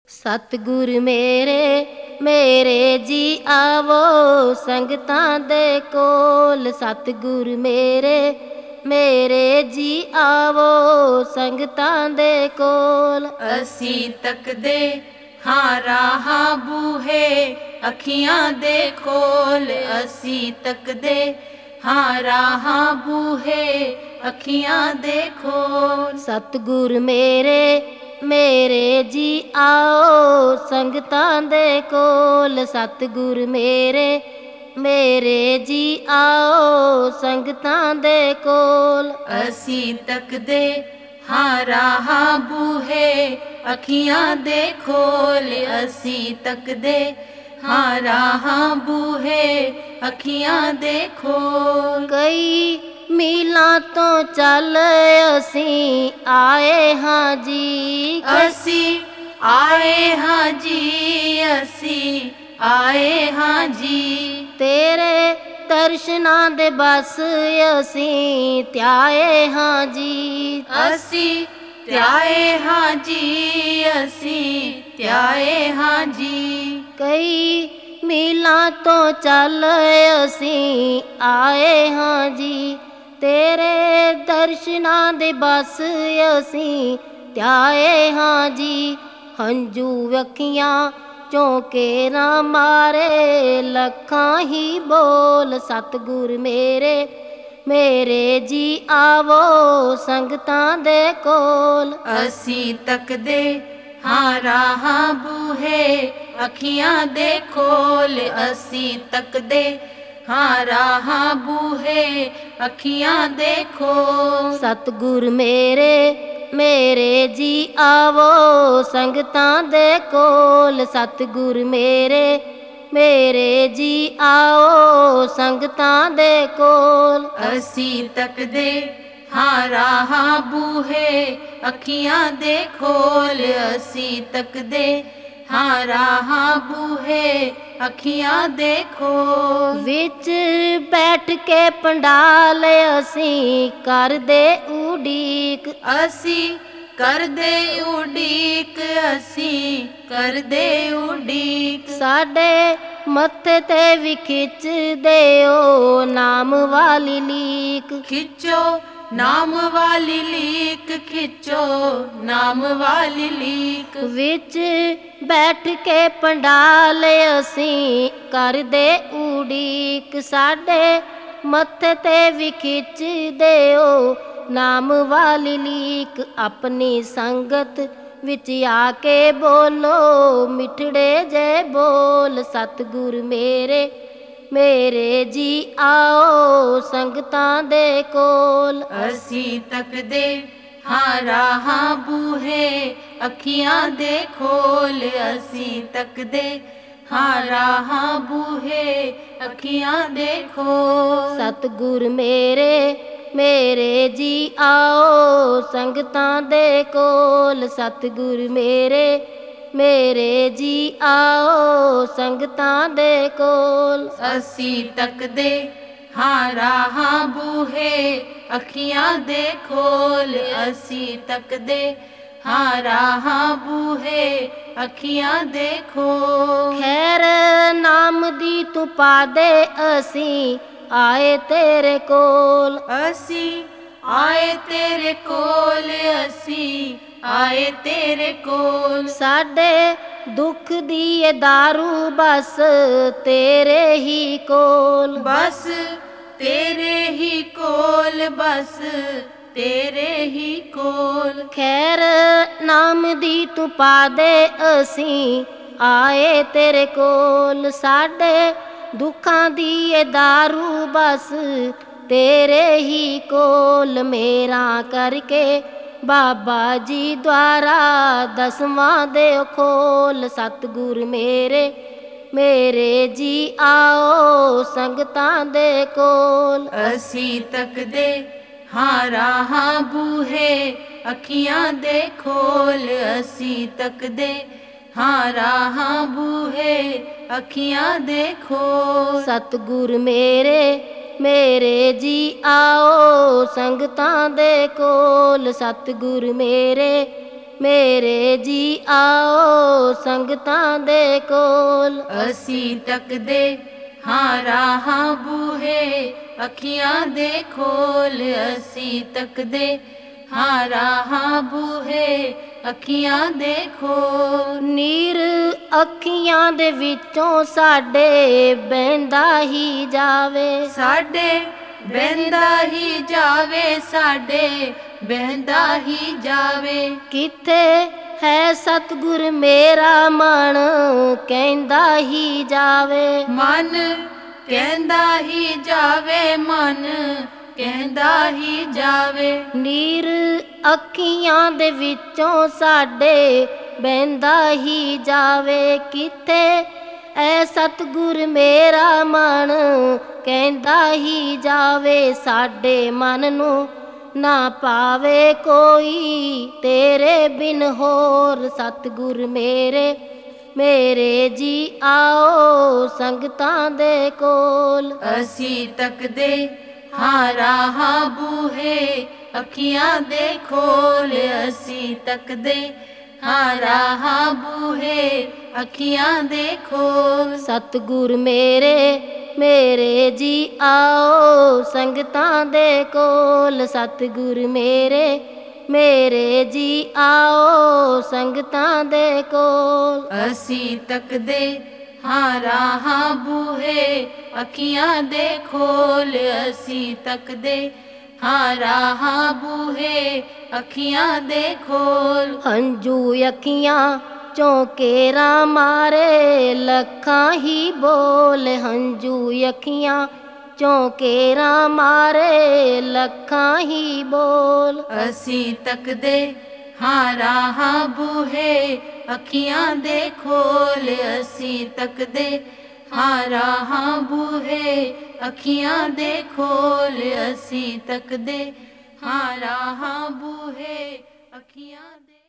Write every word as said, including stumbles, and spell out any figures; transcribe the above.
ਸਤਿਗੁਰ ਮੇਰੇ ਮੇਰੇ ਜੀ ਆਵੋ ਸੰਗਤਾਂ ਦੇ ਕੋਲ। ਸਤਿਗੁਰ ਮੇਰੇ ਮੇਰੇ ਜੀ ਆਵੋ ਸੰਗਤਾਂ ਦੇ ਕੋਲ। ਅਸੀਂ ਤੱਕਦੇ ਹਾਂ ਰਾਹਾਂ ਬੂਹੇ ਅੱਖੀਆਂ ਦੇ ਖੋਲ। ਅਸੀਂ ਤੱਕਦੇ ਹਾਂ ਰਾਹਾਂ ਬੂਹੇ ਅੱਖੀਆਂ ਦੇ ਖੋਲ। ਸਤਿਗੁਰ ਮੇਰੇ ਮੇਰੇ ਜੀ ਆਓ ਸੰਗਤਾਂ ਦੇ ਕੋਲ। ਸਤਿਗੁਰ ਮੇਰੇ ਮੇਰੇ ਜੀ ਆਓ ਸੰਗਤਾਂ ਦੇ ਕੋਲ। ਅਸੀਂ ਤੱਕਦੇ ਹਾਂ ਰਾਹਾਂ ਬੂਹੇ ਅੱਖੀਆਂ ਦੇ ਖੋਲ। ਅਸੀਂ ਤੱਕਦੇ ਹਾਂ ਰਾਹਾਂ ਬੂਹੇ ਅੱਖੀਆਂ ਦੇ ਖੋਲ। ਕਈ ਮੀਲਾਂ ਤੋਂ ਚੱਲ ਅਸੀਂ ਆਏ ਹਾਂ ਜੀ। ਅਸੀਂ ਆਏ ਹਾਂ ਜੀ ਅਸੀਂ ਆਏ ਹਾਂ ਜੀ। ਤੇਰੇ ਦਰਸ਼ਨਾਂ ਦੇ ਬਸ ਅਸੀਂ ਧਿਆਏ ਹਾਂ ਜੀ। ਅਸੀਂ ਧਿਆਏ ਹਾਂ ਜੀ ਅਸੀਂ ਧਿਆਏ ਹਾਂ ਜੀ। ਕਈ ਮੀਲਾਂ ਤੋਂ ਚੱਲ ਅਸੀਂ ਆਏ ਹਾਂ ਜੀ। ਤੇਰੇ ਦਰਸ਼ਨਾਂ ਦੇ ਬਸ ਅਸੀਂ ਧਿਆਏ ਹਾਂ ਜੀ। ਹੰਝੂ ਅੱਖੀਆਂ ਝੋਂਕੇ ਨਾ ਮਾਰੇ ਲੱਖਾਂ ਹੀ ਬੋਲ। ਸਤਿਗੁਰ ਮੇਰੇ ਮੇਰੇ ਜੀ ਆਵੋ ਸੰਗਤਾਂ ਦੇ ਕੋਲ। ਅਸੀਂ ਤੱਕਦੇ ਹਾਂ ਰਾਹਾਂ ਬੂਹੇ ਅੱਖੀਆਂ ਦੇ ਖੋਲ। ਅਸੀਂ ਤੱਕਦੇ ਹਾਂ ਰਾਹਾਂ ਬੂਹੇ ਅੱਖੀਆਂ ਦੇ ਖੋਲ। ਸਤਿਗੁਰ ਮੇਰੇ ਮੇਰੇ ਜੀ ਆਵੋ ਸੰਗਤਾਂ ਦੇ ਕੋਲ। ਸਤਿਗੁਰ ਮੇਰੇ ਮੇਰੇ ਜੀ ਆਓ ਸੰਗਤਾਂ ਦੇ ਕੋਲ। ਅਸੀਂ ਤੱਕਦੇ ਹਾਂ ਰਾਹਾਂ ਬੂਹੇ ਅੱਖੀਆਂ ਦੇ ਖੋਲ। ਅਸੀਂ ਤੱਕਦੇ ਹਾਂ ਰਾਹਾਂ ਬੂਹੇ ਅੱਖੀਆਂ ਦੇ ਖੋਲ। ਵਿੱਚ ਬੈਠ ਕੇ ਪੰਡਾਲ ਅਸੀਂ ਕਰਦੇ ਉਡੀਕ। ਅਸੀਂ ਕਰਦੇ ਉਡੀਕ ਅਸੀਂ ਕਰਦੇ ਉਡੀਕ। ਸਾਡੇ ਮੱਥੇ ਤੇ ਵੀ ਖਿੱਚ ਦਿਓ ਨਾਮ ਵਾਲੀ ਲੀਕ। ਖਿੱਚੋ ਨਾਮ ਵਾਲੀ ਲੀਕ ਖਿੱਚੋ ਨਾਮ ਵਾਲੀ ਲੀਕ। ਵਿੱਚ ਬੈਠ ਕੇ ਪੰਡਾਲ ਅਸੀਂ ਕਰਦੇ ਉਡੀਕ। ਸਾਡੇ ਮੱਥੇ ਤੇ ਵੀ ਖਿੱਚ ਦਿਓ ਨਾਮ ਵਾਲੀ ਲੀਕ। ਆਪਣੀ ਸੰਗਤ ਵਿੱਚ ਆ ਕੇ ਬੋਲੋ ਮਿੱਠੜੇ ਜੇ ਬੋਲ। ਸਤਿਗੁਰ ਮੇਰੇ ਮੇਰੇ ਜੀ ਆਓ ਸੰਗਤਾਂ ਦੇ ਕੋਲ। ਅਸੀਂ ਤੱਕਦੇ ਹਾਂ ਰਾਹਾਂ ਬੂਹੇ ਅੱਖੀਆਂ ਦੇ ਖੋਲ। ਅਸੀਂ ਤੱਕਦੇ ਹਾਂ ਰਾਹਾਂ ਬੂਹੇ ਅੱਖੀਆਂ ਦੇ ਖੋਲ। ਸਤਿਗੁਰ ਮੇਰੇ ਮੇਰੇ ਜੀ ਆਓ ਸੰਗਤਾਂ ਦੇ ਕੋਲ। ਸਤਿਗੁਰ ਮੇਰੇ ਮੇਰੇ ਜੀ ਆਓ ਸੰਗਤਾਂ ਦੇ ਕੋਲ। ਅਸੀਂ ਤੱਕਦੇ ਹਾਂ ਰਾਹਾਂ ਬੂਹੇ ਅੱਖੀਆਂ ਦੇ ਖੋਲ। ਅਸੀਂ ਤੱਕਦੇ ਹਾਂ ਰਾਹਾਂ ਬੂਹੇ ਅੱਖੀਆਂ ਦੇ ਖੋਲ। ਖੈਰ ਨਾਮ ਦੀ ਤੂੰ ਪਾ ਦੇ ਅਸੀਂ ਆਏ ਤੇਰੇ ਕੋਲ। ਅਸੀਂ ਆਏ ਤੇਰੇ ਕੋਲ ਅਸੀਂ ਆਏ ਤੇਰੇ ਕੋਲ। ਸਾਡੇ ਦੁੱਖ ਦੀ ਇਹ ਦਾਰੂ ਬਸ ਤੇਰੇ ਹੀ ਕੋਲ। ਬਸ ਤੇਰੇ ਹੀ ਕੋਲ ਬਸ ਤੇਰੇ ਹੀ ਕੋਲ। ਖੈਰ ਨਾਮ ਦੀ ਤੂੰ ਪਾ ਦੇ ਅਸੀਂ ਆਏ ਤੇਰੇ ਕੋਲ। ਸਾਡੇ ਦੁੱਖਾਂ ਦੀ ਇਹ ਦਾਰੂ ਬਸ ਤੇਰੇ ਹੀ ਕੋਲ। ਮੇਰਾ ਕਰਕੇ ਬਾਬਾ ਜੀ ਦੁਆਰਾ ਦਸਵਾਂ ਦੇ ਖੋਲ। ਸਤਿਗੁਰ ਮੇਰੇ ਮੇਰੇ ਜੀ ਆਓ ਸੰਗਤਾਂ ਦੇ ਕੋਲ। ਅਸੀਂ ਤੱਕਦੇ ਹਾਂ ਰਾਹਾਂ ਬੂਹੇ ਅੱਖੀਆਂ ਦੇ ਖੋਲ। ਅਸੀਂ ਤੱਕਦੇ ਹਾਂ ਰਾਹਾਂ ਬੂਹੇ ਅੱਖੀਆਂ ਦੇ ਖੋਲ। ਸਤਿਗੁਰ ਮੇਰੇ ਮੇਰੇ ਜੀ ਆਓ ਸੰਗਤਾਂ ਦੇ ਕੋਲ। ਸਤਿਗੁਰ ਮੇਰੇ ਮੇਰੇ ਜੀ ਆਓ ਸੰਗਤਾਂ ਦੇ ਕੋਲ। ਅਸੀਂ ਤੱਕਦੇ ਹਾਂ ਰਾਹਾਂ ਬੂਹੇ ਅੱਖੀਆਂ ਦੇ ਖੋਲ। ਅਸੀਂ ਤੱਕਦੇ ਹਾਂ ਰਾਹਾਂ ਬੂਹੇ ਅੱਖੀਆਂ ਦੇ ਖੋਲ। ਨੀਰ ਅੱਖੀਆਂ ਦੇ ਵਿੱਚੋਂ ਸਾਡੇ ਬਹਿੰਦਾ ਹੀ ਜਾਵੇ, ਸਾਡੇ ਬਹਿੰਦਾ ਹੀ ਜਾਵੇ, ਸਾਡੇ ਬਹਿੰਦਾ ਹੀ ਜਾਵੇ। ਕਿੱਥੇ ਹੈ ਸਤਿਗੁਰ ਮੇਰਾ ਮਨ ਕਹਿੰਦਾ ਹੀ ਜਾਵੇ। ਮਨ ਕਹਿੰਦਾ ਹੀ ਜਾਵੇ, ਮਨ ਕਹਿੰਦਾ ਹੀ ਜਾਵੇ। ਨੀਰ ਅੱਖੀਆਂ ਦੇ ਵਿੱਚੋਂ ਸਾਡੇ ਬਹਿੰਦਾ ਹੀ ਜਾਵੇ, ਕਿੱਥੇ ਐ ਸਤਿਗੁਰ ਮੇਰਾ ਮਨ ਕਹਿੰਦਾ ਹੀ ਜਾਵੇ। ਸਾਡੇ ਮਨ ਨੂੰ ਨਾ ਪਾਵੇ ਕੋਈ ਤੇਰੇ ਬਿਨ ਹੋਰ। ਸਤਿਗੁਰ ਮੇਰੇ ਮੇਰੇ ਜੀ ਆਓ ਸੰਗਤਾਂ ਦੇ ਕੋਲ। ਅਸੀਂ ਤੱਕਦੇ ਹਾਂ ਰਾਹਾਂ ਬੂਹੇ ਅੱਖੀਆਂ ਦੇ ਖੋਲ। ਅਸੀਂ ਤੱਕਦੇ ਹਾਂ ਰਾਹਾਂ ਬੂਹੇ ਅੱਖੀਆਂ ਦੇ ਖੋਲ। ਸਤਿਗੁਰ ਮੇਰੇ ਮੇਰੇ ਜੀ ਆਓ ਸੰਗਤਾਂ ਦੇ ਕੋਲ। ਸਤਿਗੁਰ ਮੇਰੇ ਮੇਰੇ ਜੀ ਆਓ ਸੰਗਤਾਂ ਦੇ ਕੋਲ। ਅਸੀਂ ਤੱਕਦੇ ਹਾਂ ਰਾਹਾਂ ਬੂਹੇ ਅੱਖੀਆਂ ਦੇ ਖੋਲ। ਅਸੀਂ ਤੱਕਦੇ ਹਾਂ ਰਾਹਾਂ ਬੂਹੇ ਅੱਖੀਆਂ ਦੇ ਖੋਲ। ਹੰਝੂ ਅੱਖੀਆਂ ਚੋਂ ਕੇਰਾ ਮਾਰੇ ਲੱਖਾਂ ਹੀ ਬੋਲ। ਹੰਝੂ ਅੱਖੀਆਂ ਚੋਂ ਕੇਰਾ ਮਾਰੇ ਲੱਖਾਂ ਹੀ ਬੋਲ। ਅਸੀਂ ਤੱਕਦੇ ਹਾਂ ਰਾਹਾਂ ਬੂਹੇ ਅੱਖੀਆਂ ਦੇ ਖੋਲ। ਅਸੀਂ ਤੱਕਦੇ ਹਾਂ ਰਾਹਾਂ ਬੂਹੇ ਅੱਖੀਆਂ ਦੇ ਖੋਲ। ਅਸੀਂ ਤੱਕਦੇ ਹਾਂ ਰਾਹਾਂ ਬੂਹੇ ਅੱਖੀਆਂ ਦੇ